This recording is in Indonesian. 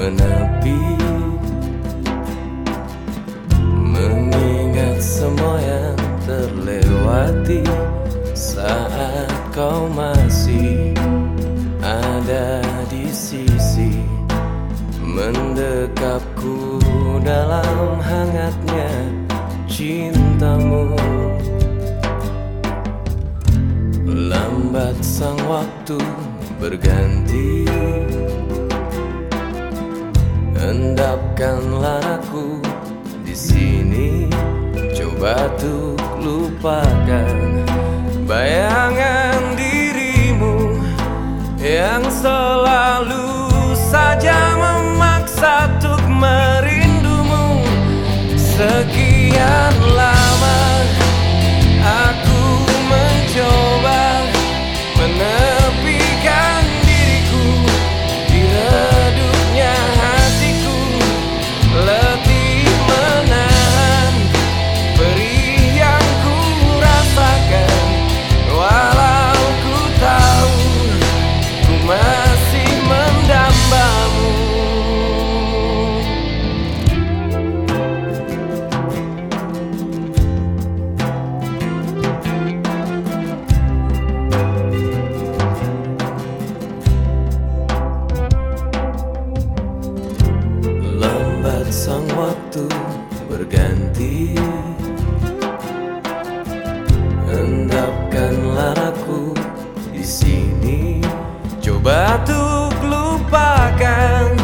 menepi, mengingat semua yang terlewati saat kau masih ada di sisi, mendekapku dalam hangatnya cintamu. Lambat sang waktu berganti, endapkanlah aku di sini. Coba tuh lupakan bayangan dirimu yang selalu saja memaksa untuk merindumu. Sekian lama aku mencoba menepikan diriku di redupnya hatiku, letih menahan perih yang ku rasakan. Walau ku tahu ku masih mendambamu. Lambat sang waktu berganti, endapkanlah aku di sini. Coba tuh lupakan